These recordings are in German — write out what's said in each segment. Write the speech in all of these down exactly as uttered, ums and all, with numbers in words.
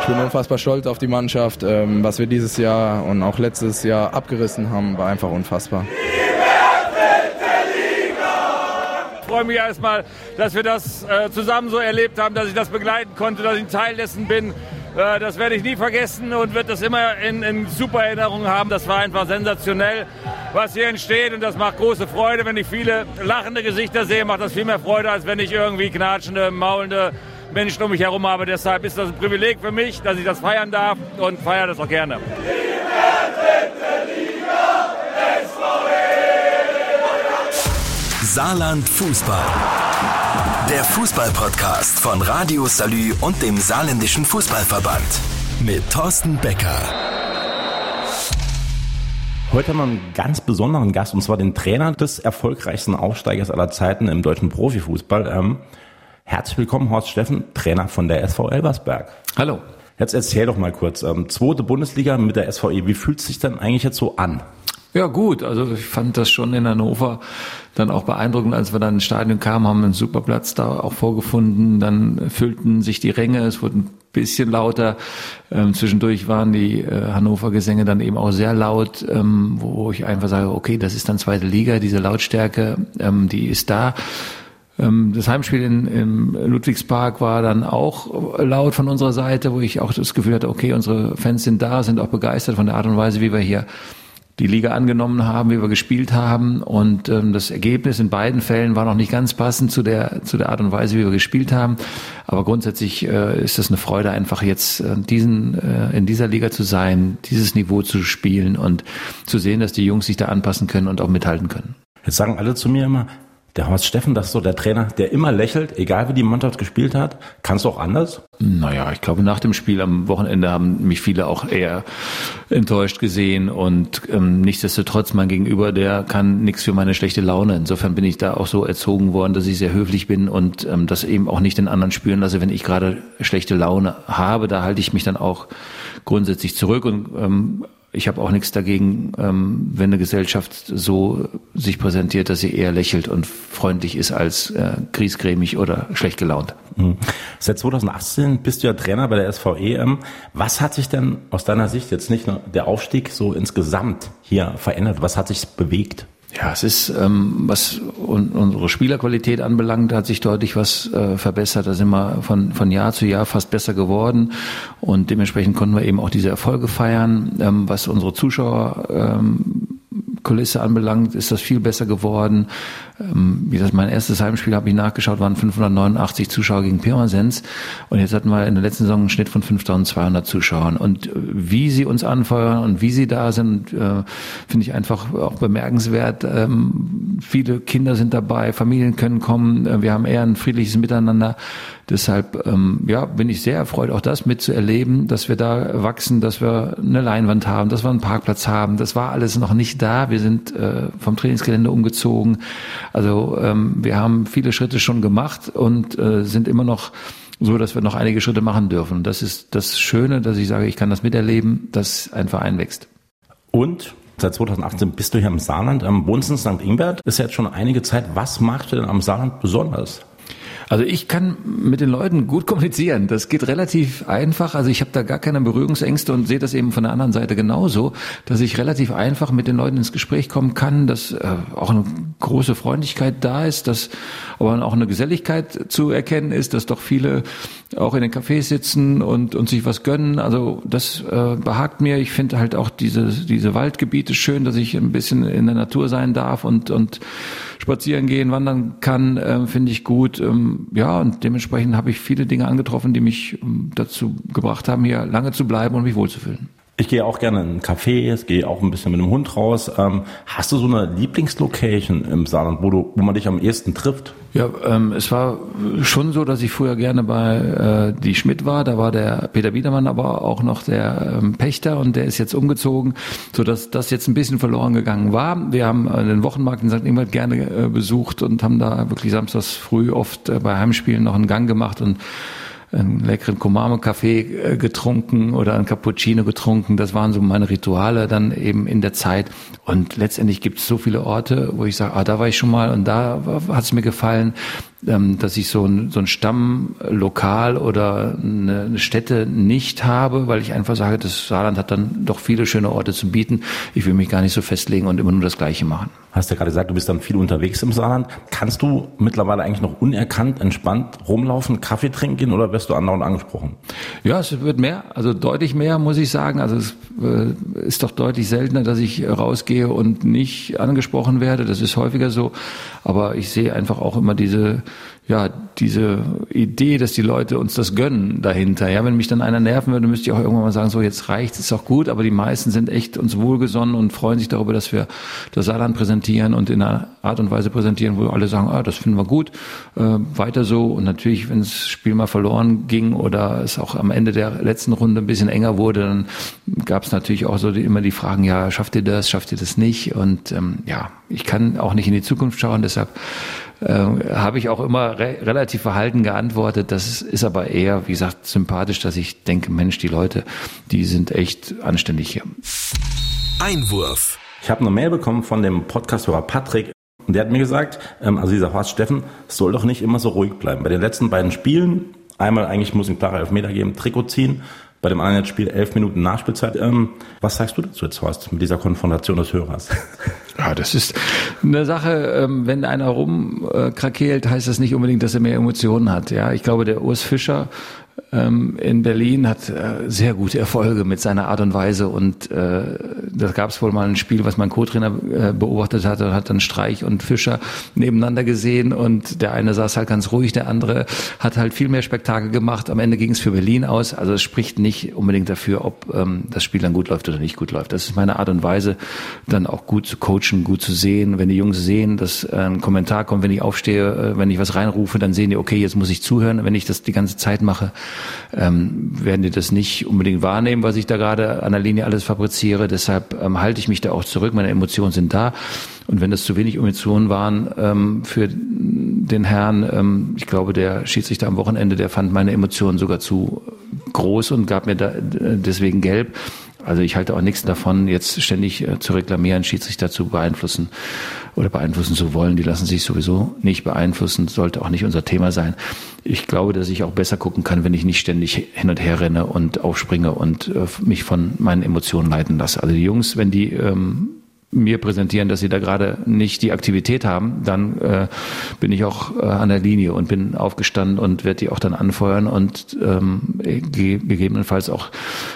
Ich bin unfassbar stolz auf die Mannschaft. Ähm, was wir dieses Jahr und auch letztes Jahr abgerissen haben, war einfach unfassbar. Ich freue mich erstmal, dass wir das äh, zusammen so erlebt haben, dass ich das begleiten konnte, dass ich ein Teil dessen bin. Äh, das werde ich nie vergessen und werde das immer in, in super Erinnerung haben. Das war einfach sensationell, was hier entsteht, und das macht große Freude. Wenn ich viele lachende Gesichter sehe, macht das viel mehr Freude, als wenn ich irgendwie knatschende, maulende Menschen um mich herum habe. Deshalb ist das ein Privileg für mich, dass ich das feiern darf, und feiere das auch gerne. Saarland Fußball. Der Fußball-Podcast von Radio Salü und dem Saarländischen Fußballverband. Mit Thorsten Becker. Heute haben wir einen ganz besonderen Gast, und zwar den Trainer des erfolgreichsten Aufsteigers aller Zeiten im deutschen Profifußball. Ähm, herzlich willkommen, Horst Steffen, Trainer von der S V Elversberg. Hallo. Jetzt erzähl doch mal kurz, ähm, zweite Bundesliga mit der S V E, wie fühlt es sich denn eigentlich jetzt so an? Ja gut, also ich fand das schon in Hannover dann auch beeindruckend, als wir dann ins Stadion kamen, haben einen super Platz da auch vorgefunden, dann füllten sich die Ränge, es wurde ein bisschen lauter, ähm, zwischendurch waren die äh, Hannover-Gesänge dann eben auch sehr laut, ähm, wo ich einfach sage, okay, das ist dann zweite Liga, diese Lautstärke, ähm, die ist da. Ähm, das Heimspiel in, im Ludwigspark war dann auch laut von unserer Seite, wo ich auch das Gefühl hatte, okay, unsere Fans sind da, sind auch begeistert von der Art und Weise, wie wir hier die Liga angenommen haben, wie wir gespielt haben, und ähm, das Ergebnis in beiden Fällen war noch nicht ganz passend zu der zu der Art und Weise, wie wir gespielt haben. Aber grundsätzlich äh, ist es eine Freude, einfach jetzt äh, diesen äh, in dieser Liga zu sein, dieses Niveau zu spielen und zu sehen, dass die Jungs sich da anpassen können und auch mithalten können. Jetzt sagen alle zu mir immer, der Horst Steffen, das ist so der Trainer, der immer lächelt, egal wie die Mannschaft gespielt hat. Kannst du auch anders? Naja, ich glaube, nach dem Spiel am Wochenende haben mich viele auch eher enttäuscht gesehen, und ähm, nichtsdestotrotz, mein Gegenüber, der kann nichts für meine schlechte Laune. Insofern bin ich da auch so erzogen worden, dass ich sehr höflich bin und ähm, das eben auch nicht den anderen spüren lasse, wenn ich gerade schlechte Laune habe. Da halte ich mich dann auch grundsätzlich zurück, und ähm, ich habe auch nichts dagegen, ähm, wenn eine Gesellschaft so sich präsentiert, dass sie eher lächelt und freundlich ist als äh, griesgrämig oder schlecht gelaunt. Mhm. Seit zweitausendachtzehn bist du ja Trainer bei der S V E. Was hat sich denn aus deiner Sicht jetzt nicht nur der Aufstieg so insgesamt hier verändert? Was hat sich bewegt? Ja, es ist, ähm, was un- unsere Spielerqualität anbelangt, hat sich deutlich was äh, verbessert. Da sind wir von, von Jahr zu Jahr fast besser geworden, und dementsprechend konnten wir eben auch diese Erfolge feiern. Ähm, was unsere Zuschauerkulisse ähm, anbelangt, ist das viel besser geworden. Ähm, wie gesagt, mein erstes Heimspiel, habe ich nachgeschaut, waren fünfhundertneunundachtzig Zuschauer gegen Pirmasens, und jetzt hatten wir in der letzten Saison einen Schnitt von fünftausendzweihundert Zuschauern. Und äh, wie sie uns anfeuern und wie sie da sind, äh, finde ich einfach auch bemerkenswert. Ähm, viele Kinder sind dabei, Familien können kommen, äh, wir haben eher ein friedliches Miteinander. Deshalb ähm, ja, bin ich sehr erfreut, auch das mitzuerleben, dass wir da wachsen, dass wir eine Leinwand haben, dass wir einen Parkplatz haben. Das war alles noch nicht da. Wir sind äh, vom Trainingsgelände umgezogen. Also ähm, wir haben viele Schritte schon gemacht und äh, sind immer noch so, dass wir noch einige Schritte machen dürfen. Und das ist das Schöne, dass ich sage, ich kann das miterleben, dass ein Verein wächst. Und seit zweitausendachtzehn bist du hier im Saarland, am wohnst in Sankt Ingbert. Ist ja jetzt schon einige Zeit. Was magst du denn am Saarland besonders? Also ich kann mit den Leuten gut kommunizieren. Das geht relativ einfach. Also ich habe da gar keine Berührungsängste und sehe das eben von der anderen Seite genauso, dass ich relativ einfach mit den Leuten ins Gespräch kommen kann, dass äh, auch eine große Freundlichkeit da ist, dass aber auch eine Geselligkeit zu erkennen ist, dass doch viele auch in den Cafés sitzen und, und sich was gönnen. Also das äh, behagt mir. Ich finde halt auch diese, diese Waldgebiete schön, dass ich ein bisschen in der Natur sein darf und, und spazieren gehen, wandern kann, äh, finde ich gut. Ähm, ja, und dementsprechend habe ich viele Dinge angetroffen, die mich ähm, dazu gebracht haben, hier lange zu bleiben und mich wohlzufühlen. Ich gehe auch gerne in einen Café, ich gehe auch ein bisschen mit dem Hund raus. Ähm, hast du so eine Lieblingslocation im Saarland, wo du, wo man dich am ehesten trifft? Ja, ähm, es war schon so, dass ich früher gerne bei äh, die Schmidt war. Da war der Peter Biedermann aber auch noch der ähm, Pächter, und der ist jetzt umgezogen, so dass das jetzt ein bisschen verloren gegangen war. Wir haben äh, den Wochenmarkt in Sankt Ingbert gerne äh, besucht und haben da wirklich samstags früh oft äh, bei Heimspielen noch einen Gang gemacht und einen leckeren Komame-Kaffee getrunken oder einen Cappuccino getrunken. Das waren so meine Rituale dann eben in der Zeit. Und letztendlich gibt es so viele Orte, wo ich sage, ah, da war ich schon mal und da hat es mir gefallen. ähm, dass ich so ein, so ein Stammlokal oder eine, eine Stätte nicht habe, weil ich einfach sage, das Saarland hat dann doch viele schöne Orte zu bieten. Ich will mich gar nicht so festlegen und immer nur das Gleiche machen. Hast ja gerade gesagt, du bist dann viel unterwegs im Saarland. Kannst du mittlerweile eigentlich noch unerkannt, entspannt rumlaufen, Kaffee trinken gehen oder wirst du andauernd angesprochen? Ja, es wird mehr, also deutlich mehr, muss ich sagen. Also es äh, ist doch deutlich seltener, dass ich rausgehe und nicht angesprochen werde. Das ist häufiger so. Aber ich sehe einfach auch immer diese, ja, diese Idee, dass die Leute uns das gönnen dahinter. Ja, wenn mich dann einer nerven würde, müsste ich auch irgendwann mal sagen, so jetzt reicht's, ist auch gut. Aber die meisten sind echt uns wohlgesonnen und freuen sich darüber, dass wir das Saarland präsentieren und in einer Art und Weise präsentieren, wo alle sagen, ah, das finden wir gut, äh, weiter so. Und natürlich, wenn das Spiel mal verloren ging oder es auch am Ende der letzten Runde ein bisschen enger wurde, dann gab es natürlich auch so die, immer die Fragen, ja, schafft ihr das, schafft ihr das nicht? Und ähm, ja, ich kann auch nicht in die Zukunft schauen, deshalb äh, habe ich auch immer re- relativ verhalten geantwortet. Das ist aber eher, wie gesagt, sympathisch, dass ich denke, Mensch, die Leute, die sind echt anständig hier. Einwurf. Ich habe eine Mail bekommen von dem Podcast-Hörer Patrick und der hat mir gesagt, ähm, also dieser Horst Steffen soll doch nicht immer so ruhig bleiben. Bei den letzten beiden Spielen, einmal eigentlich muss ein klarer Elfmeter geben, Trikot ziehen, bei dem anderen Spiel elf Minuten Nachspielzeit. Ähm, was sagst du dazu jetzt, Horst, mit dieser Konfrontation des Hörers? Ja, das ist eine Sache, wenn einer rumkrakeelt, heißt das nicht unbedingt, dass er mehr Emotionen hat. Ja, ich glaube, der Urs Fischer ähm, in Berlin hat äh, sehr gute Erfolge mit seiner Art und Weise und äh, da gab es wohl mal ein Spiel, was mein Co-Trainer äh, beobachtet hat, und hat dann Streich und Fischer nebeneinander gesehen und der eine saß halt ganz ruhig, der andere hat halt viel mehr Spektakel gemacht. Am Ende ging es für Berlin aus, also es spricht nicht unbedingt dafür, ob ähm, das Spiel dann gut läuft oder nicht gut läuft. Das ist meine Art und Weise, dann auch gut zu coachen, gut zu sehen. Wenn die Jungs sehen, dass äh, ein Kommentar kommt, wenn ich aufstehe, äh, wenn ich was reinrufe, dann sehen die, okay, jetzt muss ich zuhören. Wenn ich das die ganze Zeit mache, ähm, werden die das nicht unbedingt wahrnehmen, was ich da gerade an der Linie alles fabriziere. Deshalb ähm, halte ich mich da auch zurück. Meine Emotionen sind da. Und wenn das zu wenig Emotionen waren ähm, für den Herrn, ähm, ich glaube, der Schiedsrichter am Wochenende, der fand meine Emotionen sogar zu groß und gab mir da deswegen gelb. Also ich halte auch nichts davon, jetzt ständig äh, zu reklamieren, Schiedsrichter zu beeinflussen oder beeinflussen zu wollen. Die lassen sich sowieso nicht beeinflussen, sollte auch nicht unser Thema sein. Ich glaube, dass ich auch besser gucken kann, wenn ich nicht ständig hin und her renne und aufspringe und äh, mich von meinen Emotionen leiten lasse. Also die Jungs, wenn die ähm, mir präsentieren, dass sie da gerade nicht die Aktivität haben, dann äh, bin ich auch äh, an der Linie und bin aufgestanden und werde die auch dann anfeuern und ähm, ge- gegebenenfalls auch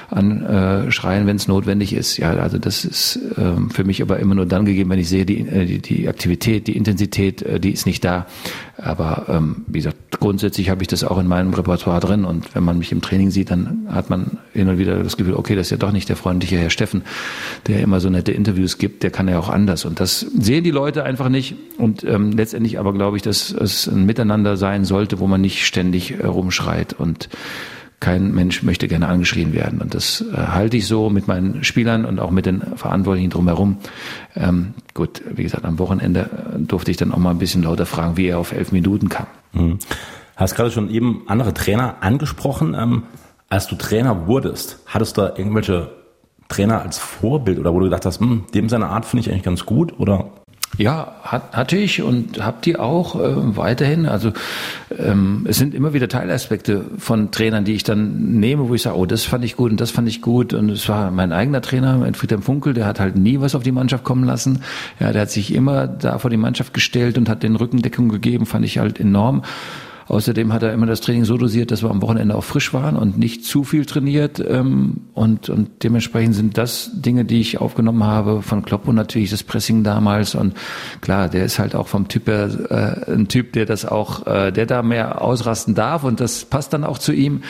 anschreien, wenn es notwendig ist. Ja, also das ist äh, für mich aber immer nur dann gegeben, wenn ich sehe, die, die, die Aktivität, die Intensität, äh, die ist nicht da. Aber ähm, wie gesagt, grundsätzlich habe ich das auch in meinem Repertoire drin und wenn man mich im Training sieht, dann hat man hin und wieder das Gefühl, okay, das ist ja doch nicht der freundliche Herr Steffen, der immer so nette Interviews gibt, der kann ja auch anders und das sehen die Leute einfach nicht und ähm, letztendlich aber glaube ich, dass es ein Miteinander sein sollte, wo man nicht ständig äh, rumschreit und kein Mensch möchte gerne angeschrien werden und das äh, halte ich so mit meinen Spielern und auch mit den Verantwortlichen drumherum. Ähm, gut, wie gesagt, am Wochenende durfte ich dann auch mal ein bisschen lauter fragen, wie er auf elf Minuten kam. Mhm. Hast gerade schon eben andere Trainer angesprochen. Ähm, als du Trainer wurdest, hattest du da irgendwelche Trainer als Vorbild oder wo du gedacht hast, hm, dem seine Art finde ich eigentlich ganz gut oder? Ja, hat, hatte ich und hab die auch äh, weiterhin. Also ähm, es sind immer wieder Teilaspekte von Trainern, die ich dann nehme, wo ich sage, oh, das fand ich gut und das fand ich gut. Und es war mein eigener Trainer, Friedhelm Funkel, der hat halt nie was auf die Mannschaft kommen lassen. Ja, der hat sich immer da vor die Mannschaft gestellt und hat den Rückendeckung gegeben, fand ich halt enorm. Außerdem hat er immer das Training so dosiert, dass wir am Wochenende auch frisch waren und nicht zu viel trainiert. Ähm, und, und dementsprechend sind das Dinge, die ich aufgenommen habe von Klopp und natürlich das Pressing damals. Und klar, der ist halt auch vom Typ her äh, ein Typ, der das auch, äh, der da mehr ausrasten darf und das passt dann auch zu ihm.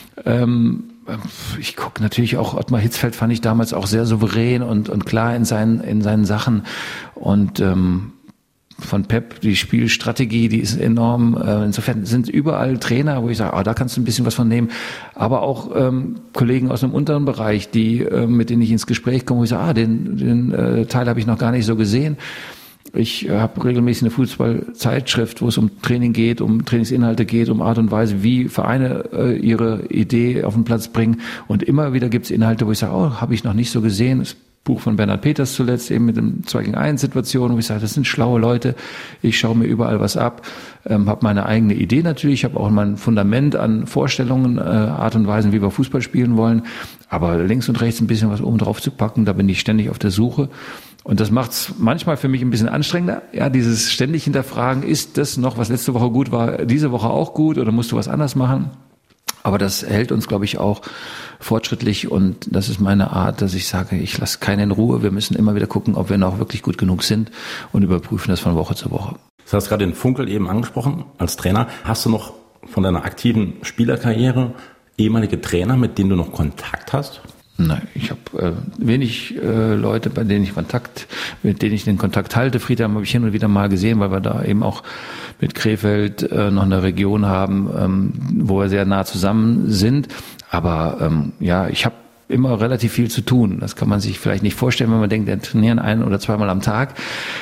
Ähm, ich gucke natürlich auch, Ottmar Hitzfeld fand ich damals auch sehr souverän und, und klar in seinen, in seinen Sachen. Und ähm, von Pep, die Spielstrategie, die ist enorm. Insofern sind überall Trainer, wo ich sage, ah, da kannst du ein bisschen was von nehmen. Aber auch ähm, Kollegen aus dem unteren Bereich, die äh, mit denen ich ins Gespräch komme, wo ich sage, ah, den, den äh, Teil habe ich noch gar nicht so gesehen. Ich äh, habe regelmäßig eine Fußballzeitschrift, wo es um Training geht, um Trainingsinhalte geht, um Art und Weise, wie Vereine äh, ihre Idee auf den Platz bringen. Und immer wieder gibt es Inhalte, wo ich sage, oh, habe ich noch nicht so gesehen. Es Buch von Bernhard Peters zuletzt, eben mit dem zwei gegen eins Situation, wo ich sage, das sind schlaue Leute, ich schaue mir überall was ab, ähm, habe meine eigene Idee natürlich, habe auch mein Fundament an Vorstellungen, äh, Art und Weisen, wie wir Fußball spielen wollen, aber links und rechts ein bisschen was oben drauf zu packen, da bin ich ständig auf der Suche. Und das macht's manchmal für mich ein bisschen anstrengender. Ja, dieses ständig hinterfragen, ist das noch, was letzte Woche gut war, diese Woche auch gut oder musst du was anders machen? Aber das hält uns, glaube ich, auch fortschrittlich und das ist meine Art, dass ich sage, ich lasse keinen in Ruhe. Wir müssen immer wieder gucken, ob wir noch wirklich gut genug sind und überprüfen das von Woche zu Woche. Du hast gerade den Funkel eben angesprochen als Trainer. Hast du noch von deiner aktiven Spielerkarriere ehemalige Trainer, mit denen du noch Kontakt hast? Nein, ich habe äh, wenig äh, Leute, bei denen ich Kontakt, mit denen ich den Kontakt halte. Friedhelm habe ich hin und wieder mal gesehen, weil wir da eben auch mit Krefeld äh, noch eine Region haben, ähm, wo wir sehr nah zusammen sind. Aber ähm, ja, ich habe immer relativ viel zu tun. Das kann man sich vielleicht nicht vorstellen, wenn man denkt, wir trainieren ein- oder zweimal am Tag.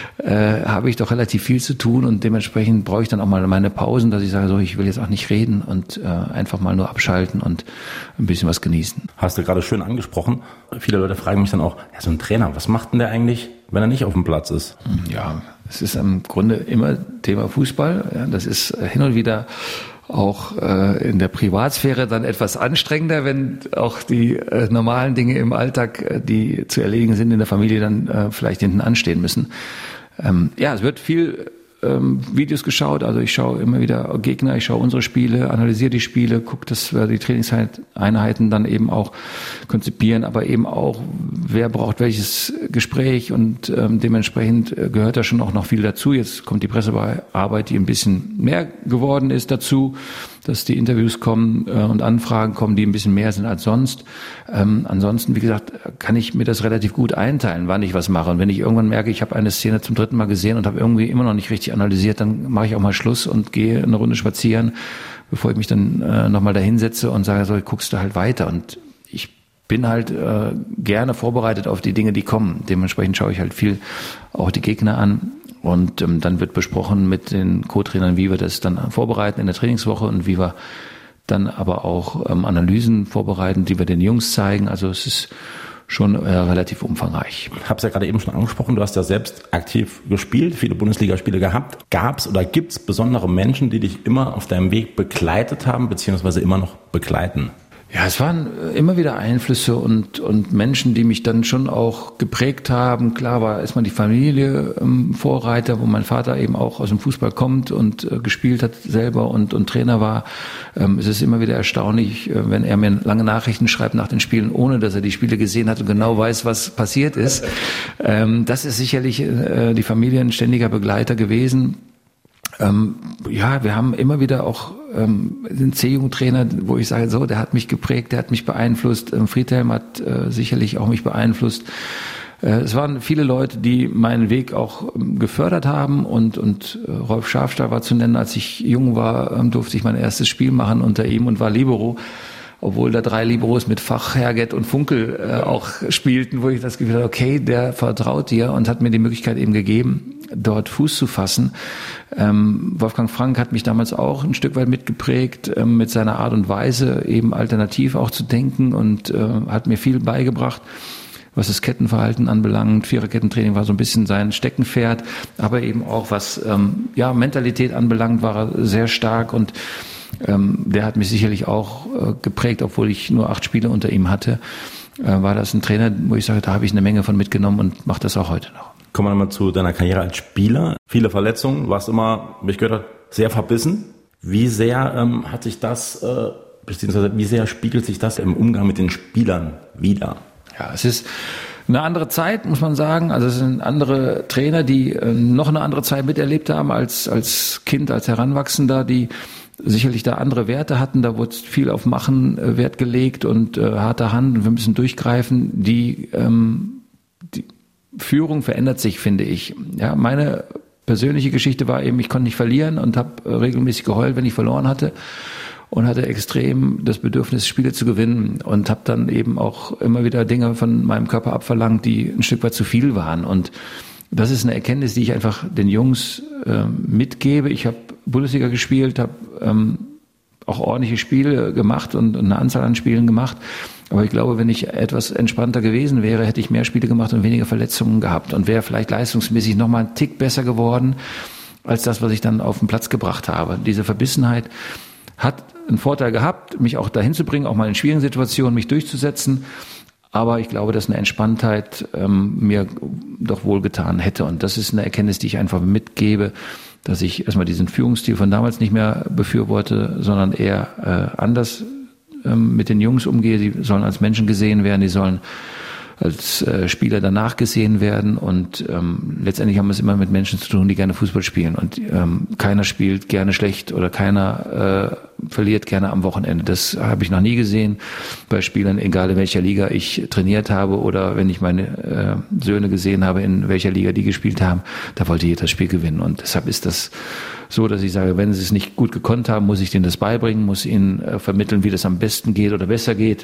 Äh, habe ich doch relativ viel zu tun und dementsprechend brauche ich dann auch mal meine Pausen, dass ich sage, so, ich will jetzt auch nicht reden und äh, einfach mal nur abschalten und ein bisschen was genießen. Hast du gerade schön angesprochen. Viele Leute fragen mich dann auch, ja, so ein Trainer, was macht denn der eigentlich, wenn er nicht auf dem Platz ist? Ja, es ist im Grunde immer Thema Fußball. Ja, das ist hin und wieder auch äh, in der Privatsphäre dann etwas anstrengender, wenn auch die äh, normalen Dinge im Alltag, äh, die zu erledigen sind in der Familie, dann äh, vielleicht hinten anstehen müssen. Ähm, ja, es wird viel ähm, Videos geschaut, also ich schaue immer wieder Gegner, ich schaue unsere Spiele, analysiere die Spiele, gucke, dass wir die Trainingseinheiten dann eben auch konzipieren, aber eben auch, wer braucht welches Gespräch und ähm, dementsprechend äh, gehört da schon auch noch viel dazu. Jetzt kommt die Pressearbeit, die ein bisschen mehr geworden ist dazu, dass die Interviews kommen äh, und Anfragen kommen, die ein bisschen mehr sind als sonst. Ähm, ansonsten, wie gesagt, kann ich mir das relativ gut einteilen, wann ich was mache. Und wenn ich irgendwann merke, ich habe eine Szene zum dritten Mal gesehen und habe irgendwie immer noch nicht richtig analysiert, dann mache ich auch mal Schluss und gehe eine Runde spazieren, bevor ich mich dann äh, nochmal da hinsetze und sage, so, guckst du halt weiter. Und ich bin halt äh, gerne vorbereitet auf die Dinge, die kommen. Dementsprechend schaue ich halt viel auch die Gegner an. Und ähm, dann wird besprochen mit den Co-Trainern, wie wir das dann vorbereiten in der Trainingswoche und wie wir dann aber auch ähm, Analysen vorbereiten, die wir den Jungs zeigen. Also es ist schon äh, relativ umfangreich. Ich habe es ja gerade eben schon angesprochen, du hast ja selbst aktiv gespielt, viele Bundesligaspiele gehabt. Gab es oder gibt es besondere Menschen, die dich immer auf deinem Weg begleitet haben, beziehungsweise immer noch begleiten? Ja, es waren immer wieder Einflüsse und und Menschen, die mich dann schon auch geprägt haben. Klar war erstmal die Familie ähm, Vorreiter, wo mein Vater eben auch aus dem Fußball kommt und äh, gespielt hat selber und und Trainer war. Ähm, es ist immer wieder erstaunlich, äh, wenn er mir lange Nachrichten schreibt nach den Spielen, ohne dass er die Spiele gesehen hat und genau weiß, was passiert ist. Ähm, das ist sicherlich äh, die Familie ein ständiger Begleiter gewesen. Ähm, ja, wir haben immer wieder auch ähm, den C-Jugendtrainer, wo ich sage, so, der hat mich geprägt, der hat mich beeinflusst. Ähm, Friedhelm hat äh, sicherlich auch mich beeinflusst. Äh, es waren viele Leute, die meinen Weg auch ähm, gefördert haben und und äh, Rolf Schafstahl war zu nennen. Als ich jung war, ähm, durfte ich mein erstes Spiel machen unter ihm und war Libero. Obwohl da drei Liberos mit Fach, Herget und Funkel äh, auch spielten, wo ich das Gefühl hatte, okay, der vertraut dir und hat mir die Möglichkeit eben gegeben, dort Fuß zu fassen. Ähm, Wolfgang Frank hat mich damals auch ein Stück weit mitgeprägt, ähm, mit seiner Art und Weise eben alternativ auch zu denken und äh, hat mir viel beigebracht, was das Kettenverhalten anbelangt. Viererkettentraining war so ein bisschen sein Steckenpferd, aber eben auch was ähm, ja Mentalität anbelangt, war er sehr stark und Ähm, der hat mich sicherlich auch äh, geprägt, obwohl ich nur acht Spiele unter ihm hatte. Äh, war das ein Trainer, wo ich sage, da habe ich eine Menge von mitgenommen und mache das auch heute noch. Kommen wir nochmal zu deiner Karriere als Spieler. Viele Verletzungen, du warst immer, wie ich gehört habe, sehr verbissen. Wie sehr ähm, hat sich das, äh, beziehungsweise wie sehr spiegelt sich das im Umgang mit den Spielern wider? Ja, es ist eine andere Zeit, muss man sagen. Also es sind andere Trainer, die äh, noch eine andere Zeit miterlebt haben als als Kind, als Heranwachsender, die sicherlich da andere Werte hatten, da wurde viel auf Machen äh, Wert gelegt und äh, harte Hand und wir müssen durchgreifen. Die, ähm, die Führung verändert sich, finde ich. Ja, meine persönliche Geschichte war eben, ich konnte nicht verlieren und habe äh, regelmäßig geheult, wenn ich verloren hatte und hatte extrem das Bedürfnis, Spiele zu gewinnen und habe dann eben auch immer wieder Dinge von meinem Körper abverlangt, die ein Stück weit zu viel waren und das ist eine Erkenntnis, die ich einfach den Jungs äh, mitgebe. Ich habe Bundesliga gespielt, habe ähm, auch ordentliche Spiele gemacht und eine Anzahl an Spielen gemacht. Aber ich glaube, wenn ich etwas entspannter gewesen wäre, hätte ich mehr Spiele gemacht und weniger Verletzungen gehabt und wäre vielleicht leistungsmäßig noch mal einen Tick besser geworden als das, was ich dann auf den Platz gebracht habe. Diese Verbissenheit hat einen Vorteil gehabt, mich auch dahin zu bringen, auch mal in schwierigen Situationen mich durchzusetzen. Aber ich glaube, dass eine Entspanntheit ähm, mir doch wohlgetan hätte. Und das ist eine Erkenntnis, die ich einfach mitgebe, dass ich erstmal diesen Führungsstil von damals nicht mehr befürworte, sondern eher äh, anders ähm, mit den Jungs umgehe. Die sollen als Menschen gesehen werden, die sollen als äh, Spieler danach gesehen werden. Und ähm, letztendlich haben wir es immer mit Menschen zu tun, die gerne Fußball spielen. Und ähm, keiner spielt gerne schlecht oder keiner äh, verliert gerne am Wochenende. Das habe ich noch nie gesehen bei Spielern, egal in welcher Liga ich trainiert habe oder wenn ich meine äh, Söhne gesehen habe, in welcher Liga die gespielt haben. Da wollte jeder das Spiel gewinnen. Und deshalb ist das so, dass ich sage, wenn sie es nicht gut gekonnt haben, muss ich denen das beibringen, muss ihnen äh, vermitteln, wie das am besten geht oder besser geht.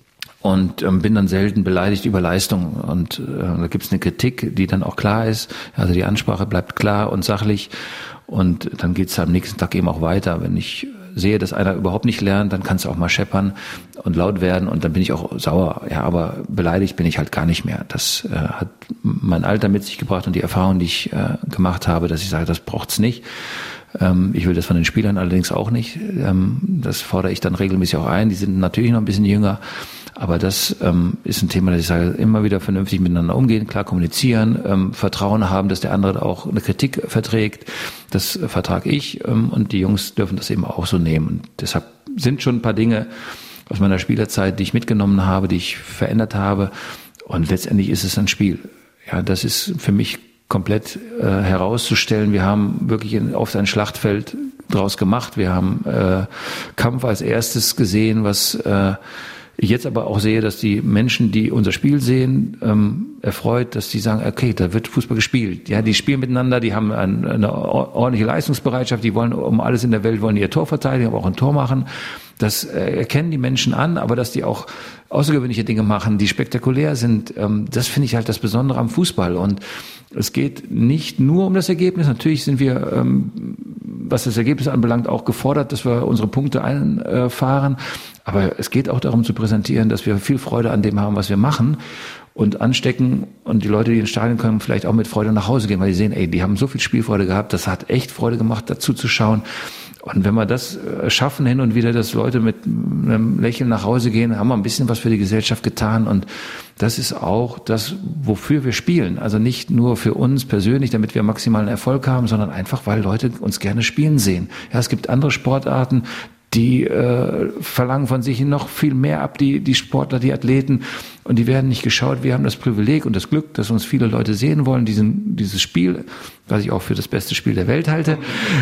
Und ähm, bin dann selten beleidigt über Leistung. Und äh, da gibt es eine Kritik, die dann auch klar ist. Also die Ansprache bleibt klar und sachlich. Und dann geht es am nächsten Tag eben auch weiter. Wenn ich sehe, dass einer überhaupt nicht lernt, dann kann es auch mal scheppern und laut werden. Und dann bin ich auch sauer. Ja, aber beleidigt bin ich halt gar nicht mehr. Das äh, hat mein Alter mit sich gebracht und die Erfahrung, die ich äh, gemacht habe, dass ich sage, das braucht's nicht. Ähm, ich will das von den Spielern allerdings auch nicht. Ähm, das fordere ich dann regelmäßig auch ein. Die sind natürlich noch ein bisschen jünger. Aber das ähm, ist ein Thema, dass ich sage, immer wieder vernünftig miteinander umgehen, klar kommunizieren, ähm, Vertrauen haben, dass der andere auch eine Kritik verträgt. Das äh, vertrage ich ähm, und die Jungs dürfen das eben auch so nehmen. Und deshalb sind schon ein paar Dinge aus meiner Spielerzeit, die ich mitgenommen habe, die ich verändert habe. Und letztendlich ist es ein Spiel. Ja, das ist für mich komplett äh, herauszustellen. Wir haben wirklich in, auf ein Schlachtfeld draus gemacht. Wir haben äh, Kampf als erstes gesehen, was äh, ich jetzt aber auch sehe, dass die Menschen, die unser Spiel sehen, ähm, erfreut, dass die sagen, okay, da wird Fußball gespielt. Ja, die spielen miteinander, die haben ein, eine ordentliche Leistungsbereitschaft, die wollen um alles in der Welt, wollen ihr Tor verteidigen, aber auch ein Tor machen. Das äh, erkennen die Menschen an, aber dass die auch außergewöhnliche Dinge machen, die spektakulär sind, ähm, das finde ich halt das Besondere am Fußball. Und es geht nicht nur um das Ergebnis. Natürlich sind wir, ähm, was das Ergebnis anbelangt, auch gefordert, dass wir unsere Punkte einfahren. Aber es geht auch darum zu präsentieren, dass wir viel Freude an dem haben, was wir machen und anstecken und die Leute, die ins Stadion kommen, vielleicht auch mit Freude nach Hause gehen, weil die sehen, ey, die haben so viel Spielfreude gehabt, das hat echt Freude gemacht, dazu zu schauen. Und wenn wir das schaffen hin und wieder, dass Leute mit einem Lächeln nach Hause gehen, haben wir ein bisschen was für die Gesellschaft getan. Und das ist auch das, wofür wir spielen. Also nicht nur für uns persönlich, damit wir maximalen Erfolg haben, sondern einfach, weil Leute uns gerne spielen sehen. Ja, es gibt andere Sportarten, die äh, verlangen von sich noch viel mehr ab, die die Sportler, die Athleten, und die werden nicht geschaut. Wir haben das Privileg und das Glück, dass uns viele Leute sehen wollen, diesen dieses Spiel, was ich auch für das beste Spiel der Welt halte,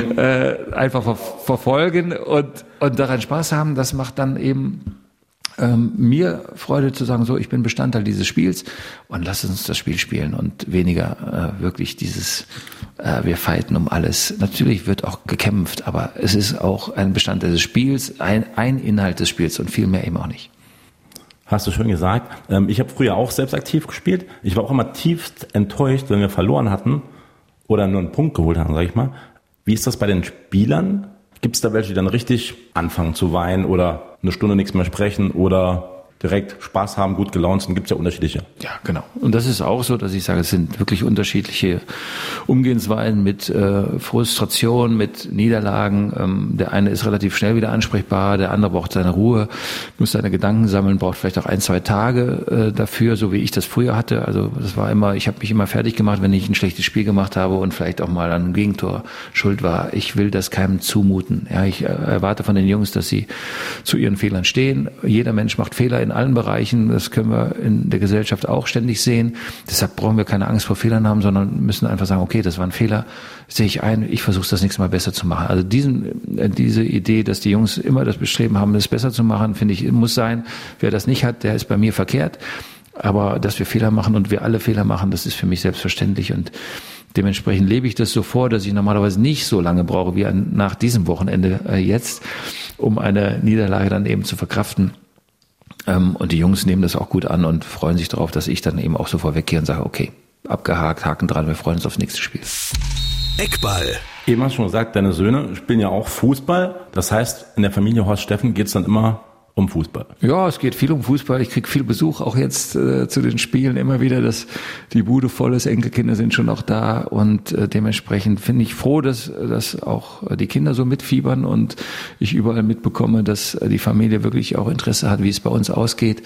äh, einfach ver- verfolgen und und daran Spaß haben. Das macht dann eben ähm, mir Freude zu sagen, so, ich bin Bestandteil dieses Spiels und lass uns das Spiel spielen und weniger äh, wirklich dieses äh, wir fighten um alles. Natürlich wird auch gekämpft, aber es ist auch ein Bestandteil des Spiels, ein, ein Inhalt des Spiels und viel mehr eben auch nicht. Hast du schön gesagt. Ähm, ich habe früher auch selbst aktiv gespielt. Ich war auch immer tiefst enttäuscht, wenn wir verloren hatten oder nur einen Punkt geholt haben, sag ich mal. Wie ist das bei den Spielern? Gibt es da welche, die dann richtig anfangen zu weinen oder eine Stunde nichts mehr sprechen oder direkt Spaß haben, gut gelaunt sind? Gibt es ja unterschiedliche. Ja, genau. Und das ist auch so, dass ich sage, es sind wirklich unterschiedliche Umgehensweisen mit äh, Frustration, mit Niederlagen. Ähm, der eine ist relativ schnell wieder ansprechbar, der andere braucht seine Ruhe, muss seine Gedanken sammeln, braucht vielleicht auch ein, zwei Tage äh, dafür, so wie ich das früher hatte. Also das war immer, ich habe mich immer fertig gemacht, wenn ich ein schlechtes Spiel gemacht habe und vielleicht auch mal an einem Gegentor schuld war. Ich will das keinem zumuten. Ja, ich äh, erwarte von den Jungs, dass sie zu ihren Fehlern stehen. Jeder Mensch macht Fehler in allen Bereichen. Das können wir in der Gesellschaft auch ständig sehen. Deshalb brauchen wir keine Angst vor Fehlern haben, sondern müssen einfach sagen, okay, das war ein Fehler, sehe ich ein, ich versuche das nächste Mal besser zu machen. Also diesen, diese Idee, dass die Jungs immer das Bestreben haben, das besser zu machen, finde ich, muss sein. Wer das nicht hat, der ist bei mir verkehrt. Aber dass wir Fehler machen und wir alle Fehler machen, das ist für mich selbstverständlich und dementsprechend lebe ich das so vor, dass ich normalerweise nicht so lange brauche wie an, nach diesem Wochenende äh, jetzt, um eine Niederlage dann eben zu verkraften. Ähm, und die Jungs nehmen das auch gut an und freuen sich darauf, dass ich dann eben auch so vorweggehe und sage, okay, abgehakt, Haken dran, wir freuen uns aufs nächste Spiel. Eckball, Eben hast du schon gesagt, deine Söhne spielen ja auch Fußball. Das heißt, in der Familie Horst Steffen geht es dann immer um Fußball. Ja, es geht viel um Fußball. Ich kriege viel Besuch, auch jetzt äh, zu den Spielen immer wieder, dass die Bude voll ist, Enkelkinder sind schon auch da und äh, dementsprechend finde ich froh, dass, dass auch die Kinder so mitfiebern und ich überall mitbekomme, dass die Familie wirklich auch Interesse hat, wie es bei uns ausgeht.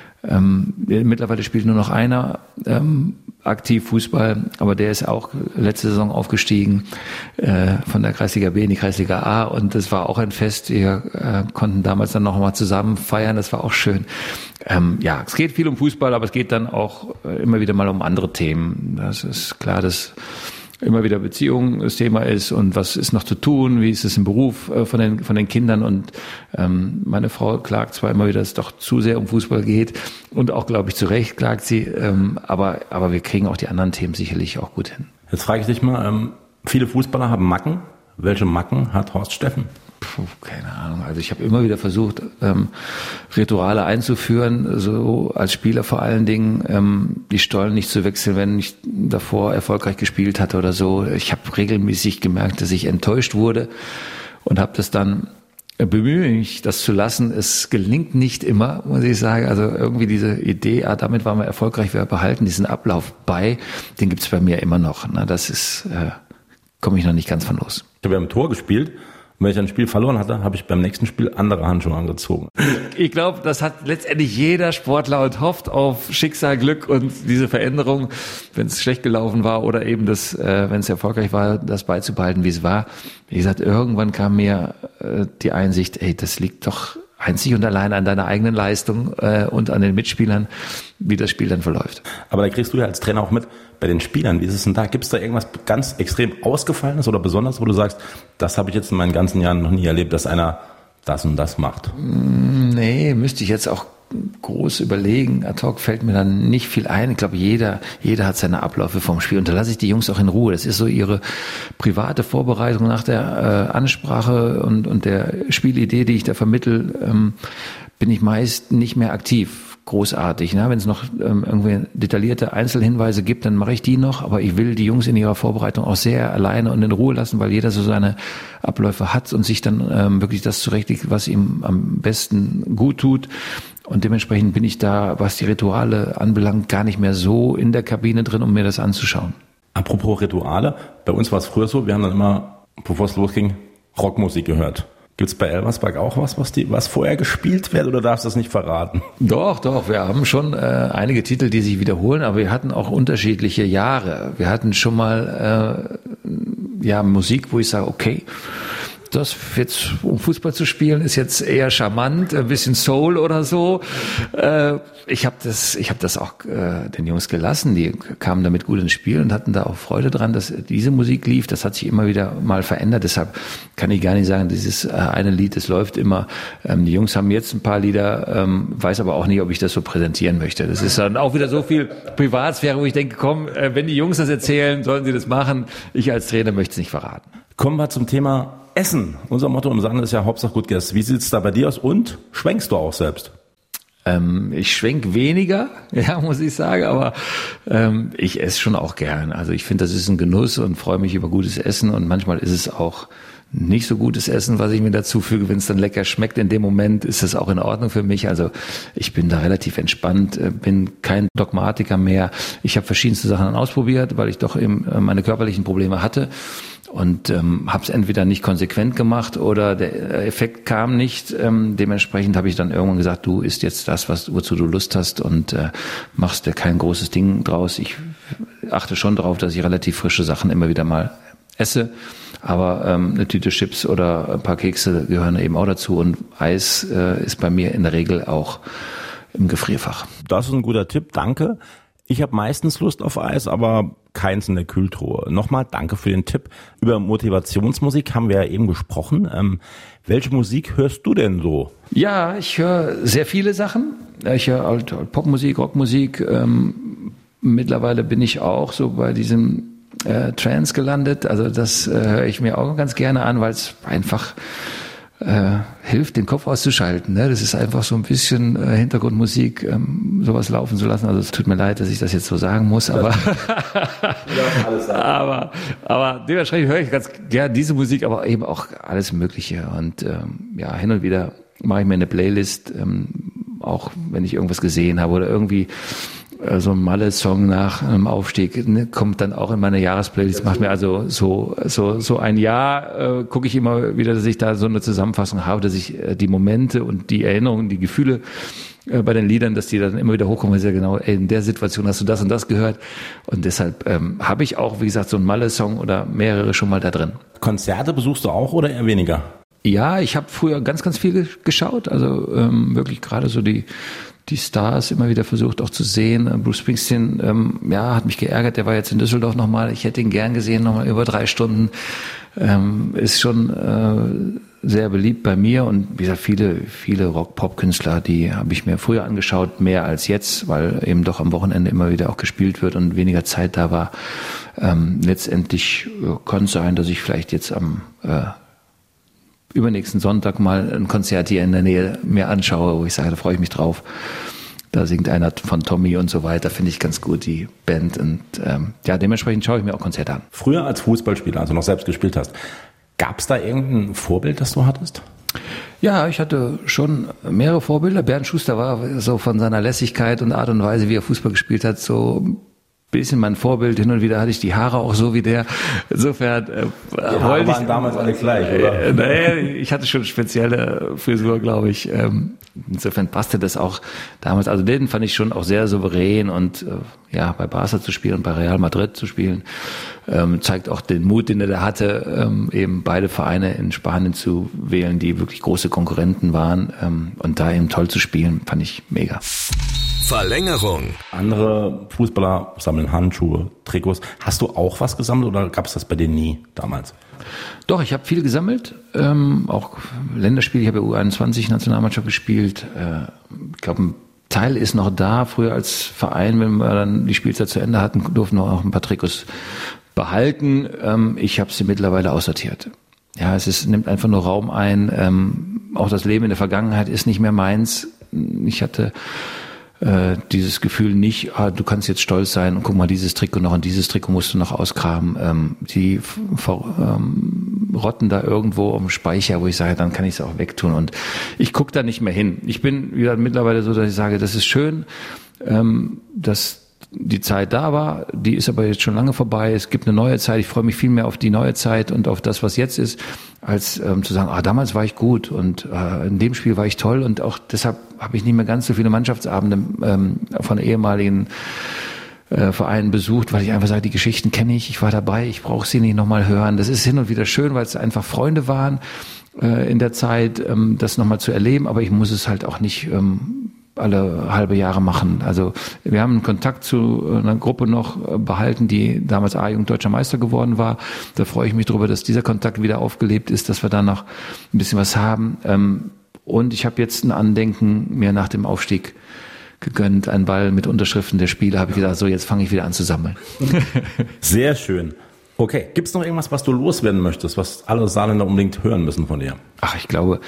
Ähm, mittlerweile spielt nur noch einer ähm, aktiv Fußball, aber der ist auch letzte Saison aufgestiegen äh, von der Kreisliga B in die Kreisliga A und das war auch ein Fest. Wir äh, konnten damals dann noch mal zusammen feiern, das war auch schön. Ähm, ja, es geht viel um Fußball, aber es geht dann auch äh, immer wieder mal um andere Themen. Das ist klar, dass immer wieder Beziehung das Thema ist und was ist noch zu tun, wie ist es im Beruf äh, von den von den Kindern und ähm, meine Frau klagt zwar immer wieder, dass es doch zu sehr um Fußball geht und auch, glaube ich, zu Recht klagt sie, ähm, aber aber wir kriegen auch die anderen Themen sicherlich auch gut hin. Jetzt frage ich dich mal, ähm, viele Fußballer haben Macken. Welche Macken hat Horst Steffen? Puh, keine Ahnung. Also ich habe immer wieder versucht, ähm, Rituale einzuführen, so als Spieler vor allen Dingen, ähm, die Stollen nicht zu wechseln, wenn ich davor erfolgreich gespielt hatte oder so. Ich habe regelmäßig gemerkt, dass ich enttäuscht wurde und habe das dann äh, bemühe mich, das zu lassen. Es gelingt nicht immer, muss ich sagen. Also irgendwie diese Idee, ah, damit waren wir erfolgreich, wir behalten diesen Ablauf bei, den gibt's bei mir immer noch. Na, das ist, äh, komme ich noch nicht ganz von los. Ich habe ja im Tor gespielt. Und wenn ich ein Spiel verloren hatte, habe ich beim nächsten Spiel andere Handschuhe angezogen. Ich glaube, das hat letztendlich jeder Sportler und hofft auf Schicksal, Glück und diese Veränderung, wenn es schlecht gelaufen war oder eben das, äh, wenn es erfolgreich war, das beizubehalten, wie es war. Wie gesagt, irgendwann kam mir äh, die Einsicht, ey, das liegt doch einzig und allein an deiner eigenen Leistung äh, und an den Mitspielern, wie das Spiel dann verläuft. Aber da kriegst du ja als Trainer auch mit, bei den Spielern, wie ist es denn da? Gibt es da irgendwas ganz extrem Ausgefallenes oder Besonderes, wo du sagst, das habe ich jetzt in meinen ganzen Jahren noch nie erlebt, dass einer das und das macht? Nee, müsste ich jetzt auch groß überlegen. Ad hoc fällt mir dann nicht viel ein. Ich glaube, jeder, jeder hat seine Abläufe vom Spiel. Und da lasse ich die Jungs auch in Ruhe. Das ist so ihre private Vorbereitung nach der äh, Ansprache und, und der Spielidee, die ich da vermittel, ähm, bin ich meist nicht mehr aktiv. Großartig. Ne? Wenn es noch ähm, irgendwie detaillierte Einzelhinweise gibt, dann mache ich die noch. Aber ich will die Jungs in ihrer Vorbereitung auch sehr alleine und in Ruhe lassen, weil jeder so seine Abläufe hat und sich dann ähm, wirklich das zurechtlegt, was ihm am besten gut tut. Und dementsprechend bin ich da, was die Rituale anbelangt, gar nicht mehr so in der Kabine drin, um mir das anzuschauen. Apropos Rituale, bei uns war es früher so, wir haben dann immer, bevor es losging, Rockmusik gehört. Gibt es bei Elversberg auch was, was, die, was vorher gespielt wird oder darfst du das nicht verraten? Doch, doch. Wir haben schon äh, einige Titel, die sich wiederholen, aber wir hatten auch unterschiedliche Jahre. Wir hatten schon mal äh, ja Musik, wo ich sage, okay, das jetzt, um Fußball zu spielen, ist jetzt eher charmant, ein bisschen Soul oder so. Äh, ich habe das, ich habe das auch äh, den Jungs gelassen. Die kamen damit gut ins Spiel und hatten da auch Freude dran, dass diese Musik lief. Das hat sich immer wieder mal verändert. Deshalb kann ich gar nicht sagen, dieses äh, eine Lied, das läuft immer. Ähm, die Jungs haben jetzt ein paar Lieder, ähm, weiß aber auch nicht, ob ich das so präsentieren möchte. Das ist dann auch wieder so viel Privatsphäre, wo ich denke, komm, äh, wenn die Jungs das erzählen, sollen sie das machen. Ich als Trainer möchte es nicht verraten. Kommen wir zum Thema Essen. Unser Motto im Sande ist ja Hauptsache gut gegessen. Wie sieht's da bei dir aus und schwenkst du auch selbst? Ähm, ich schwenk weniger, ja, muss ich sagen, aber ähm, ich esse schon auch gern. Also ich finde, das ist ein Genuss und freue mich über gutes Essen und manchmal ist es auch nicht so gutes Essen, was ich mir dazu füge. Wenn es dann lecker schmeckt in dem Moment, ist das auch in Ordnung für mich. Also ich bin da relativ entspannt, bin kein Dogmatiker mehr. Ich habe verschiedenste Sachen ausprobiert, weil ich doch eben meine körperlichen Probleme hatte und ähm, habe es entweder nicht konsequent gemacht oder der Effekt kam nicht. Ähm, dementsprechend habe ich dann irgendwann gesagt, du isst jetzt das, was wozu du Lust hast und äh, machst dir kein großes Ding draus. Ich achte schon darauf, dass ich relativ frische Sachen immer wieder mal esse. Aber ähm, eine Tüte Chips oder ein paar Kekse gehören eben auch dazu und Eis äh, ist bei mir in der Regel auch im Gefrierfach. Das ist ein guter Tipp, danke. Ich habe meistens Lust auf Eis, aber keins in der Kühltruhe. Nochmal danke für den Tipp. Über Motivationsmusik haben wir ja eben gesprochen. Ähm, welche Musik hörst du denn so? Ja, ich höre sehr viele Sachen. Ich höre halt Popmusik, Rockmusik. Ähm, mittlerweile bin ich auch so bei diesem Äh, Trance gelandet, also das äh, höre ich mir auch ganz gerne an, weil es einfach äh, hilft, den Kopf auszuschalten. Ne? Das ist einfach so ein bisschen äh, Hintergrundmusik, ähm, sowas laufen zu lassen. Also es tut mir leid, dass ich das jetzt so sagen muss, aber aber, aber dementsprechend höre ich ganz gern diese Musik, aber eben auch alles Mögliche. Und ähm, ja, hin und wieder mache ich mir eine Playlist, ähm, auch wenn ich irgendwas gesehen habe oder irgendwie äh, so ein Malle-Song nach einem Aufstieg, ne, kommt dann auch in meine Jahresplaylist. Macht mir also so so so ein Jahr äh, gucke ich immer wieder, dass ich da so eine Zusammenfassung habe, dass ich äh, die Momente und die Erinnerungen, die Gefühle äh, bei den Liedern, dass die dann immer wieder hochkommen, und sehr genau, ey, in der Situation hast du das und das gehört. Und deshalb ähm, habe ich auch, wie gesagt, so einen Malle-Song oder mehrere schon mal da drin. Konzerte besuchst du auch oder eher weniger? Ja, ich habe früher ganz, ganz viel geschaut, also ähm, wirklich gerade so die die Stars immer wieder versucht auch zu sehen. Bruce Springsteen, ähm, ja, hat mich geärgert, der war jetzt in Düsseldorf nochmal, ich hätte ihn gern gesehen, nochmal über drei Stunden, ähm, ist schon äh, sehr beliebt bei mir und wie gesagt, viele, viele Rock-Pop-Künstler, die habe ich mir früher angeschaut, mehr als jetzt, weil eben doch am Wochenende immer wieder auch gespielt wird und weniger Zeit da war. Ähm, letztendlich äh, kann es sein, dass ich vielleicht jetzt am äh, übernächsten Sonntag mal ein Konzert hier in der Nähe mir anschaue, wo ich sage, da freue ich mich drauf. Da singt einer von Tommy und so weiter, finde ich ganz gut, die Band. Und ähm, ja, dementsprechend schaue ich mir auch Konzerte an. Früher als Fußballspieler, also noch selbst gespielt hast, gab es da irgendein Vorbild, das du hattest? Ja, ich hatte schon mehrere Vorbilder. Bernd Schuster war so von seiner Lässigkeit und Art und Weise, wie er Fußball gespielt hat, so bisschen mein Vorbild. Hin und wieder hatte ich die Haare auch so wie der. Insofern äh, die Haare waren ich, damals alle gleich, oder? Äh, nee, ich hatte schon spezielle Frisur, glaube ich. Ähm, insofern passte das auch damals. Also den fand ich schon auch sehr souverän und äh, ja, bei Barca zu spielen und bei Real Madrid zu spielen, ähm, zeigt auch den Mut, den er da hatte, ähm, eben beide Vereine in Spanien zu wählen, die wirklich große Konkurrenten waren. Ähm, und da eben toll zu spielen, fand ich mega. Verlängerung. Andere Fußballer sammeln Handschuhe, Trikots. Hast du auch was gesammelt oder gab es das bei dir nie damals? Doch, ich habe viel gesammelt, ähm, auch Länderspiele. Ich habe ja U einundzwanzig Nationalmannschaft gespielt. Äh, ich glaube, ein Teil ist noch da. Früher als Verein, wenn wir dann die Spielzeit zu Ende hatten, durften wir auch ein paar Trikots behalten. Ähm, ich habe sie mittlerweile aussortiert. Ja, es ist, nimmt einfach nur Raum ein. Ähm, auch das Leben in der Vergangenheit ist nicht mehr meins. Ich hatte äh, dieses Gefühl nicht, ah, du kannst jetzt stolz sein und guck mal, dieses Trikot noch und dieses Trikot musst du noch ausgraben. Ähm, die ähm, rotten da irgendwo am Speicher, wo ich sage, dann kann ich es auch wegtun. Und ich gucke da nicht mehr hin. Ich bin wieder mittlerweile so, dass ich sage, das ist schön, ähm, dass die Zeit da war, die ist aber jetzt schon lange vorbei. Es gibt eine neue Zeit. Ich freue mich viel mehr auf die neue Zeit und auf das, was jetzt ist, als ähm, zu sagen, ah, damals war ich gut und äh, in dem Spiel war ich toll. Und auch deshalb habe ich nicht mehr ganz so viele Mannschaftsabende ähm, von ehemaligen äh, Vereinen besucht, weil ich einfach sage, die Geschichten kenne ich, ich war dabei, ich brauche sie nicht nochmal hören. Das ist hin und wieder schön, weil es einfach Freunde waren äh, in der Zeit, ähm, das nochmal zu erleben. Aber ich muss es halt auch nicht ähm, alle halbe Jahre machen. Also wir haben einen Kontakt zu einer Gruppe noch behalten, die damals A-Jugend Deutscher Meister geworden war. Da freue ich mich drüber, dass dieser Kontakt wieder aufgelebt ist, dass wir da noch ein bisschen was haben. Und ich habe jetzt ein Andenken mir nach dem Aufstieg gegönnt, einen Ball mit Unterschriften der Spieler. Habe ich gedacht, so jetzt fange ich wieder an zu sammeln. Sehr schön. Okay, gibt es noch irgendwas, was du loswerden möchtest, was alle Saarländer unbedingt hören müssen von dir? Ach, ich glaube,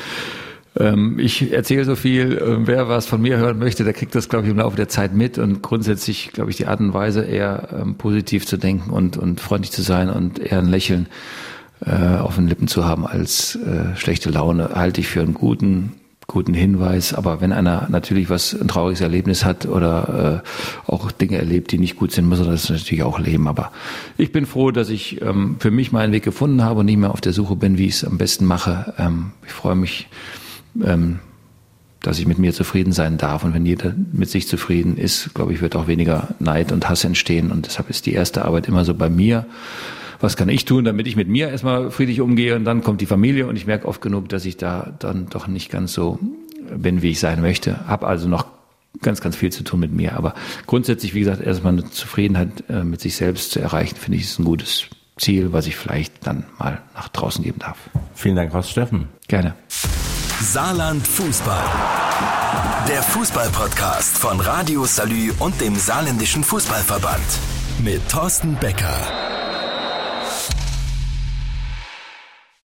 ich erzähle so viel, wer was von mir hören möchte, der kriegt das, glaube ich, im Laufe der Zeit mit und grundsätzlich, glaube ich, die Art und Weise eher ähm, positiv zu denken und, und freundlich zu sein und eher ein Lächeln äh, auf den Lippen zu haben als äh, schlechte Laune, halte ich für einen guten, guten Hinweis. Aber wenn einer natürlich was, ein trauriges Erlebnis hat oder äh, auch Dinge erlebt, die nicht gut sind, muss er das natürlich auch leben. Aber ich bin froh, dass ich ähm, für mich meinen Weg gefunden habe und nicht mehr auf der Suche bin, wie ich es am besten mache. Ähm, ich freue mich, Ähm, dass ich mit mir zufrieden sein darf. Und wenn jeder mit sich zufrieden ist, glaube ich, wird auch weniger Neid und Hass entstehen. Und deshalb ist die erste Arbeit immer so bei mir. Was kann ich tun, damit ich mit mir erstmal friedlich umgehe? Und dann kommt die Familie und ich merke oft genug, dass ich da dann doch nicht ganz so bin, wie ich sein möchte. Habe also noch ganz, ganz viel zu tun mit mir. Aber grundsätzlich, wie gesagt, erstmal eine Zufriedenheit äh, mit sich selbst zu erreichen, finde ich, ist ein gutes Ziel, was ich vielleicht dann mal nach draußen geben darf. Vielen Dank, Horst Steffen. Gerne. Saarland Fußball. Der Fußball-Podcast von Radio Salü und dem Saarländischen Fußballverband. Mit Thorsten Becker.